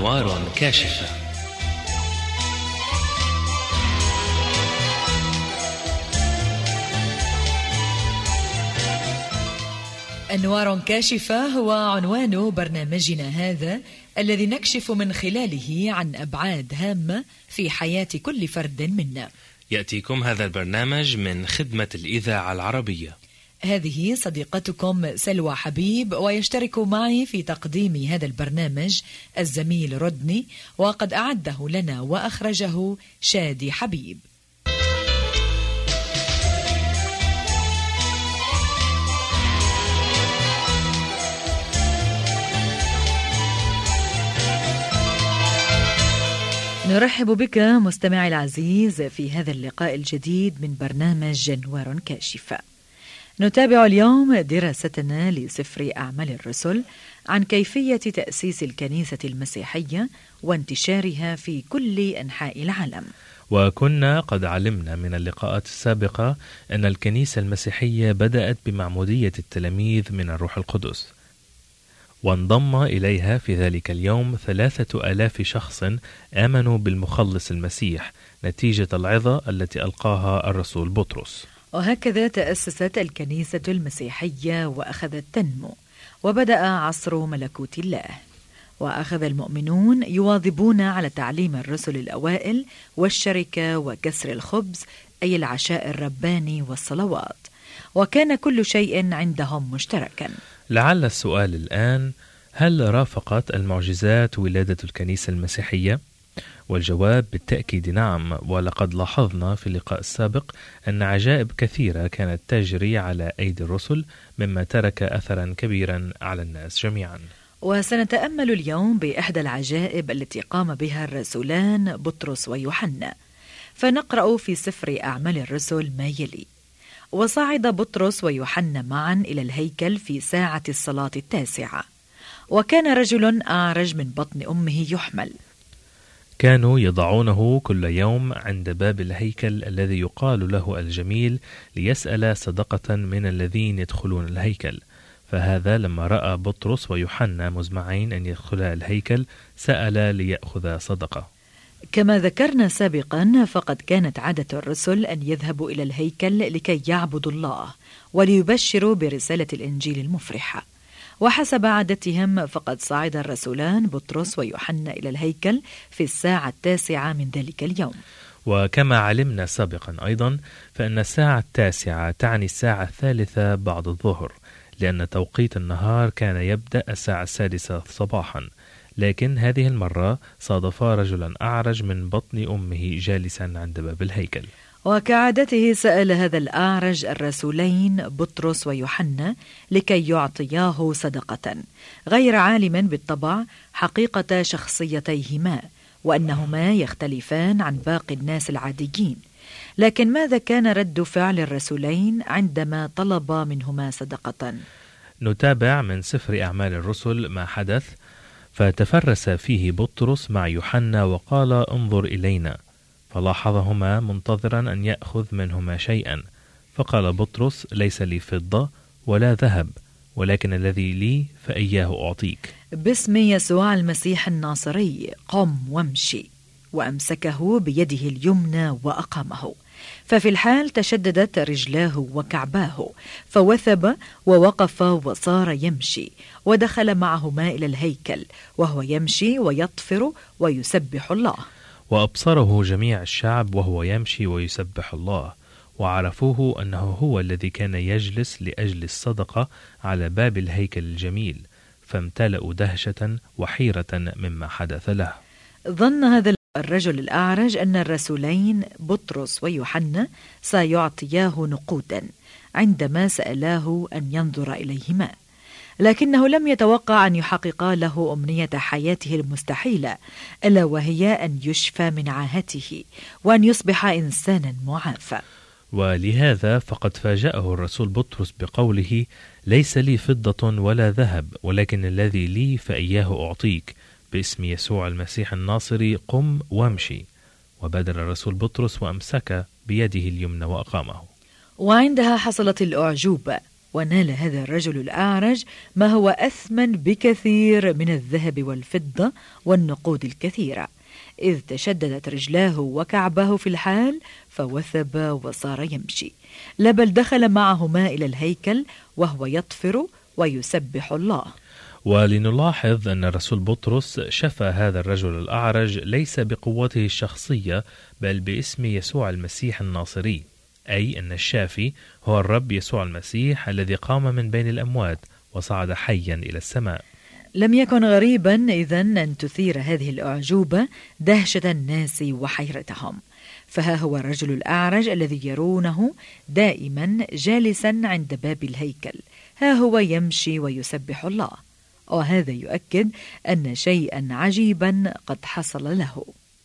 أنوار كاشفة. أنوار كاشفة هو عنوان برنامجنا هذا، الذي نكشف من خلاله عن أبعاد هامة في حياة كل فرد منا. يأتيكم هذا البرنامج من خدمة الإذاعة العربية. هذه صديقتكم سلوى حبيب، ويشترك معي في تقديم هذا البرنامج الزميل رودني، وقد أعده لنا وأخرجه شادي حبيب. نرحب بك مستمعي العزيز في هذا اللقاء الجديد من برنامج أنوار كاشفة. نتابع اليوم دراستنا لسفر أعمال الرسل عن كيفية تأسيس الكنيسة المسيحية وانتشارها في كل أنحاء العالم. وكنا قد علمنا من اللقاءات السابقة أن الكنيسة المسيحية بدأت بمعمودية التلاميذ من الروح القدس، وانضم إليها في ذلك اليوم 3000 شخص آمنوا بالمخلص المسيح نتيجة العظة التي ألقاها الرسول بطرس. وهكذا تأسست الكنيسة المسيحية وأخذت تنمو، وبدأ عصر ملكوت الله، وأخذ المؤمنون يواظبون على تعليم الرسل الأوائل والشركة وكسر الخبز، أي العشاء الرباني والصلوات، وكان كل شيء عندهم مشتركا. لعل السؤال الآن: هل رافقت المعجزات ولادة الكنيسة المسيحية؟ والجواب بالتأكيد نعم، ولقد لاحظنا في اللقاء السابق أن عجائب كثيرة كانت تجري على أيدي الرسل، مما ترك أثرا كبيرا على الناس جميعا. وسنتأمل اليوم بإحدى العجائب التي قام بها الرسولان بطرس ويوحنا، فنقرأ في سفر أعمال الرسل ما يلي: وصعد بطرس ويوحنا معا إلى الهيكل في ساعة الصلاة 9، وكان رجل أعرج من بطن أمه يحمل. كانوا يضعونه كل يوم عند باب الهيكل الذي يقال له الجميل، ليسأل صدقة من الذين يدخلون الهيكل. فهذا لما رأى بطرس ويوحنا مزمعين أن يدخلا الهيكل سأل ليأخذ صدقة. كما ذكرنا سابقا، فقد كانت عادة الرسل أن يذهبوا إلى الهيكل لكي يعبدوا الله وليبشروا برسالة الإنجيل المفرحة. وحسب عادتهم فقد صعد الرسولان بطرس ويوحنا إلى الهيكل في الساعة 9 من ذلك اليوم. وكما علمنا سابقا أيضا، فإن الساعة 9 تعني الساعة 3 بعد الظهر، لأن توقيت النهار كان يبدأ الساعة 6 صباحا. لكن هذه المرة صادف رجلا أعرج من بطن أمه جالسا عند باب الهيكل، وكعادته سأل هذا الأعرج الرسولين بطرس ويوحنا لكي يعطياه صدقة، غير عالم بالطبع حقيقة شخصيتيهما وأنهما يختلفان عن باقي الناس العاديين. لكن ماذا كان رد فعل الرسولين عندما طلب منهما صدقة؟ نتابع من سفر أعمال الرسل ما حدث. فتفرس فيه بطرس مع يوحنا وقال: انظر إلينا. فلاحظهما منتظرا أن يأخذ منهما شيئا، فقال بطرس: ليس لي فضة ولا ذهب، ولكن الذي لي فإياه أعطيك. باسم يسوع المسيح الناصري قم وامشي. وأمسكه بيده اليمنى وأقامه. ففي الحال تشددت رجلاه وكعباه، فوثب ووقف وصار يمشي، ودخل معهما إلى الهيكل وهو يمشي ويطفر ويسبح الله. وأبصره جميع الشعب وهو يمشي ويسبح الله، وعرفوه أنه هو الذي كان يجلس لأجل الصدقة على باب الهيكل الجميل، فامتلأوا دهشة وحيرة مما حدث له. ظن هذا الرجل الأعرج أن الرسولين بطرس ويوحنا سيعطياه نقودا عندما سألاه أن ينظر إليهما، لكنه لم يتوقع أن يحققا له أمنية حياته المستحيلة، ألا وهي أن يشفى من عاهته وأن يصبح إنسانا معافى. ولهذا فقد فاجأه الرسول بطرس بقوله: ليس لي فضة ولا ذهب، ولكن الذي لي فإياه أعطيك، باسم يسوع المسيح الناصري قم وامشي. وبادر الرسول بطرس وأمسك بيده اليمنى وأقامه. وعندها حصلت الأعجوبة، ونال هذا الرجل الأعرج ما هو أثمن بكثير من الذهب والفضة والنقود الكثيرة، إذ تشددت رجلاه وكعبه في الحال فوثب وصار يمشي، لا بل دخل معهما إلى الهيكل وهو يطفر ويسبح الله. ولنلاحظ أن الرسول بطرس شفى هذا الرجل الأعرج ليس بقوته الشخصية بل باسم يسوع المسيح الناصري، أي أن الشافي هو الرب يسوع المسيح الذي قام من بين الأموات وصعد حيا إلى السماء. لم يكن غريبا إذن أن تثير هذه الأعجوبة دهشة الناس وحيرتهم، فها هو الرجل الأعرج الذي يرونه دائما جالسا عند باب الهيكل، ها هو يمشي ويسبح الله، وهذا يؤكد أن شيئا عجيبا قد حصل له.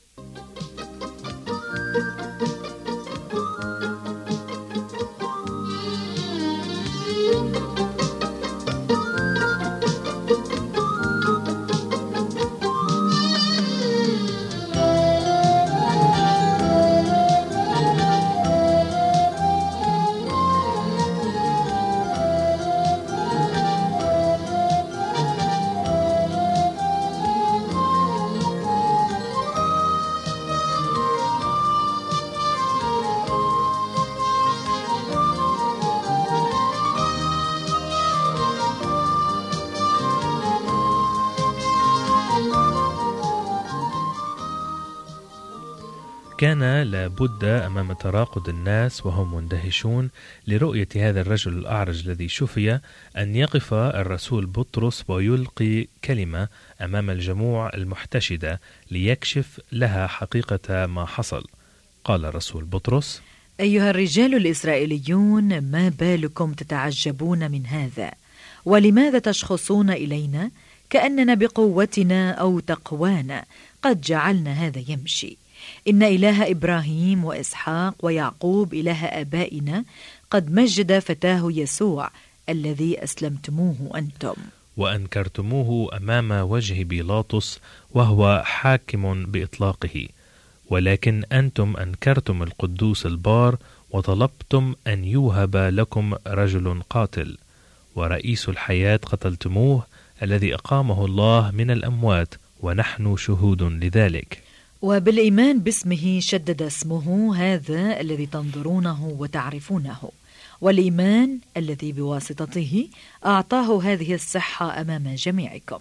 كان لابد أمام تراقد الناس وهم مندهشون لرؤية هذا الرجل الأعرج الذي شفي أن يقف الرسول بطرس ويلقي كلمة أمام الجموع المحتشدة ليكشف لها حقيقة ما حصل. قال الرسول بطرس: أيها الرجال الإسرائيليون، ما بالكم تتعجبون من هذا؟ ولماذا تشخصون إلينا كأننا بقوتنا أو تقوانا قد جعلنا هذا يمشي؟ إن إله إبراهيم وإسحاق ويعقوب إله آبائنا قد مجد فتاه يسوع الذي أسلمتموه أنتم وأنكرتموه أمام وجه بيلاطس وهو حاكم بإطلاقه، ولكن أنتم أنكرتم القدوس البار وطلبتم أن يوهب لكم رجل قاتل، ورئيس الحياة قتلتموه الذي أقامه الله من الأموات، ونحن شهود لذلك. وبالإيمان باسمه شدد اسمه هذا الذي تنظرونه وتعرفونه، والإيمان الذي بواسطته أعطاه هذه الصحة أمام جميعكم.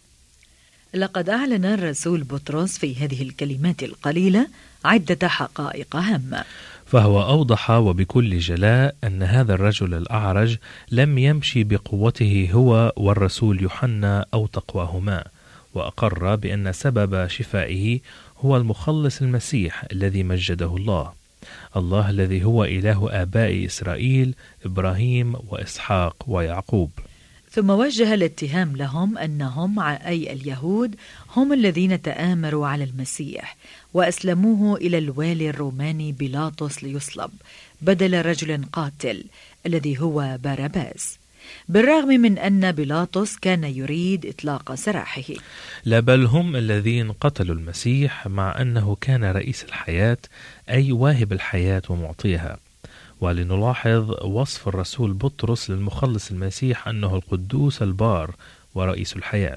لقد أعلن الرسول بطرس في هذه الكلمات القليلة عدة حقائق هامة، فهو أوضح وبكل جلاء أن هذا الرجل الأعرج لم يمشي بقوته هو والرسول يوحنا أو تقواهما، وأقر بأن سبب شفائه هو المخلص المسيح الذي مجده الله الذي هو إله آباء إسرائيل إبراهيم وإسحاق ويعقوب. ثم وجه الاتهام لهم أنهم أي اليهود هم الذين تآمروا على المسيح وأسلموه إلى الوالي الروماني بيلاطس ليصلب بدل رجل قاتل الذي هو باراباس، بالرغم من أن بيلاطس كان يريد إطلاق سراحه. لا بل هم الذين قتلوا المسيح مع أنه كان رئيس الحياة، أي واهب الحياة ومعطيها. ولنلاحظ وصف الرسول بطرس للمخلص المسيح أنه القدوس البار ورئيس الحياة،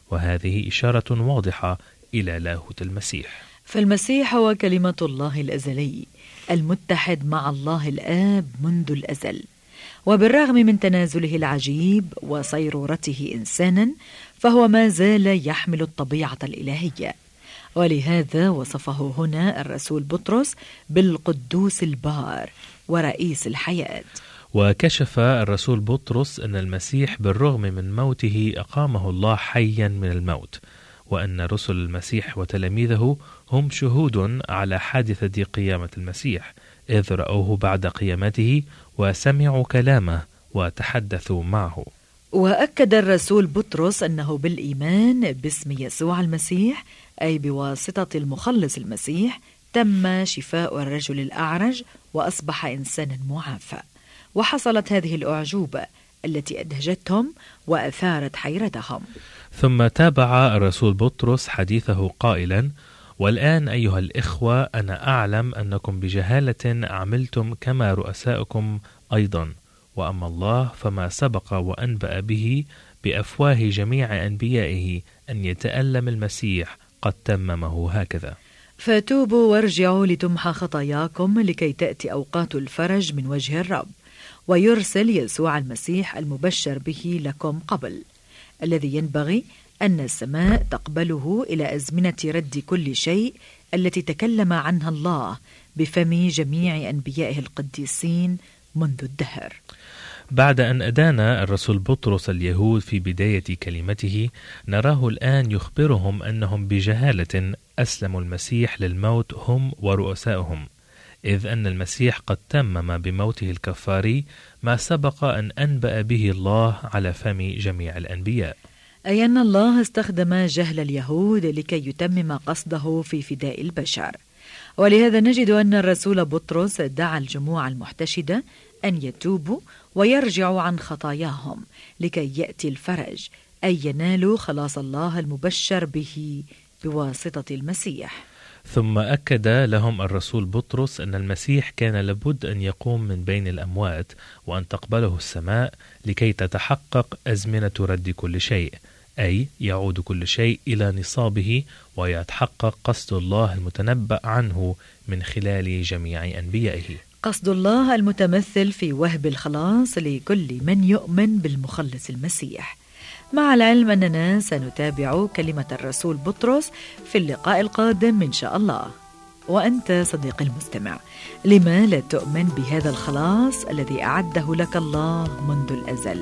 وهذه إشارة واضحة إلى لاهوت المسيح. فالمسيح هو كلمة الله الأزلي المتحد مع الله الآب منذ الأزل، وبالرغم من تنازله العجيب وصيرورته إنسانا فهو ما زال يحمل الطبيعة الإلهية، ولهذا وصفه هنا الرسول بطرس بالقدوس البار ورئيس الحياة. وكشف الرسول بطرس أن المسيح بالرغم من موته أقامه الله حيا من الموت، وأن رسل المسيح وتلاميذه هم شهود على حادثة قيامة المسيح، إذ رأوه بعد قيامته وسمعوا كلامه وتحدثوا معه. وأكد الرسول بطرس أنه بالإيمان باسم يسوع المسيح، أي بواسطة المخلص المسيح، تم شفاء الرجل الأعرج وأصبح إنسانا معافى. وحصلت هذه الأعجوبة التي أدهجتهم وأثارت حيرتهم. ثم تابع الرسول بطرس حديثه قائلا: والآن أيها الإخوة أنا أعلم أنكم بجهالة عملتم كما رؤساؤكم أيضا، وأما الله فما سبق وأنبأ به بأفواه جميع أنبيائه أن يتألم المسيح قد تممه هكذا. فتوبوا وارجعوا لتمحى خطاياكم لكي تأتي أوقات الفرج من وجه الرب، ويرسل يسوع المسيح المبشر به لكم قبل، الذي ينبغي أن السماء تقبله إلى أزمنة رد كل شيء التي تكلم عنها الله بفم جميع أنبيائه القديسين منذ الدهر. بعد أن أدان الرسول بطرس اليهود في بداية كلمته، نراه الآن يخبرهم أنهم بجهالة أسلموا المسيح للموت هم ورؤسائهم، إذ أن المسيح قد تمم بموته الكفاري ما سبق أن أنبأ به الله على فم جميع الأنبياء. أي أن الله استخدم جهل اليهود لكي يتمم قصده في فداء البشر. ولهذا نجد أن الرسول بطرس دعا الجموع المحتشدة أن يتوبوا ويرجعوا عن خطاياهم لكي يأتي الفرج، أي ينالوا خلاص الله المبشر به بواسطة المسيح. ثم أكد لهم الرسول بطرس أن المسيح كان لابد أن يقوم من بين الأموات وأن تقبله السماء لكي تتحقق أزمنة رد كل شيء، أي يعود كل شيء إلى نصابه ويتحقق قصد الله المتنبأ عنه من خلال جميع أنبيائه. قصد الله المتمثل في وهب الخلاص لكل من يؤمن بالمخلص المسيح. مع العلم أننا سنتابع كلمة الرسول بطرس في اللقاء القادم إن شاء الله. وأنت صديقي المستمع، لما لا تؤمن بهذا الخلاص الذي أعده لك الله منذ الأزل؟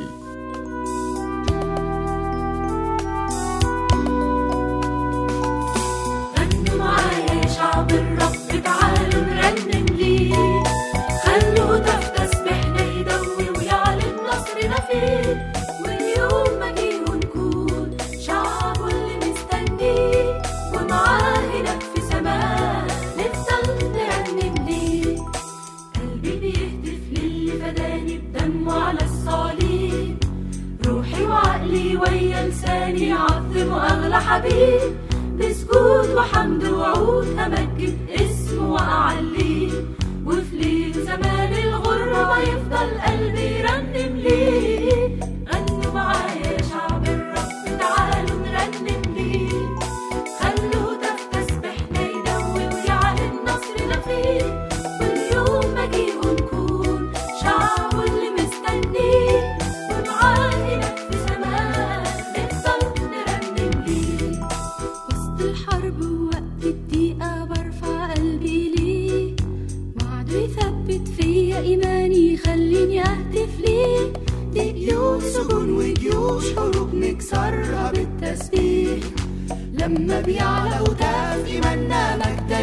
غنوا معايا يا شعب الرب، تعالوا نرنم ليه، خلوا تحت تسبيحنا يدوي ويعلن نصرنا فيه، واليوم مجيء نكون شعب اللي مستنيه، ومعاه هناك في سماه نفضل نرنم ليه. قلبي بيهتف للي فداني بدمه على الصليب، روحي وعقلي ويا لساني عظموا أغلى حبيب، بسجود وحمد وعود همجد اسمه وأعليه، وفي ليل زمان الغربة يفضل قلبي يرنم ليه. غنوا معايا يا شعب الرب، تعالوا نرنم ليه، خلوا تحت تسبيحنا يدوي ويعلن نصرنا فيه، واليوم مجيء نكون شعب اللي مستنيه، ومعاه هناك في سماه نفضل نرنم ليه. وسط الحرب ووقت الضيقة برفع قلبي ليه، وعده يثبت فيا إيماني يخليني أهتف ليه، دي قيود سجون وجيوش حروب نكسرها بالتسبيح، لما بيعلى وتاف إيماننا مجدا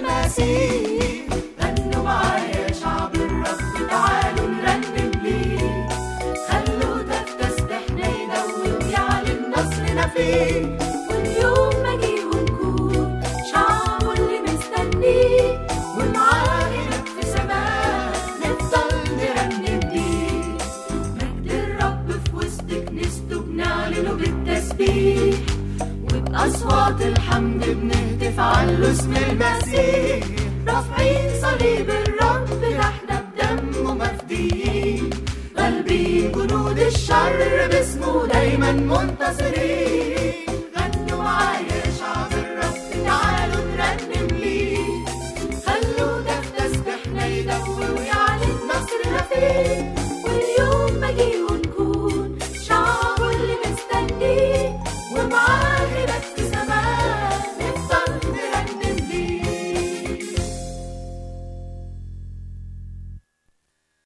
للمسيح. غنوا معايا يا شعب الرب، تعالوا نرنم ليه، خلوا تحت تسبيحنا يدوي ويعلن نصرنا فيه، واليوم مجيء نكون شعب اللي مستنيه، ومعاه هناك في سماه نفضل نرنم ليه. مجد الرب في وسط كنيسته بنعلنه بالتسبيح، وبأصوات الحمد بنهتف على اسم المسيح، رافعين صليب الرب تحنا بدمه مفديين، غالبين جنود الشر باسمه دايما منتصرين.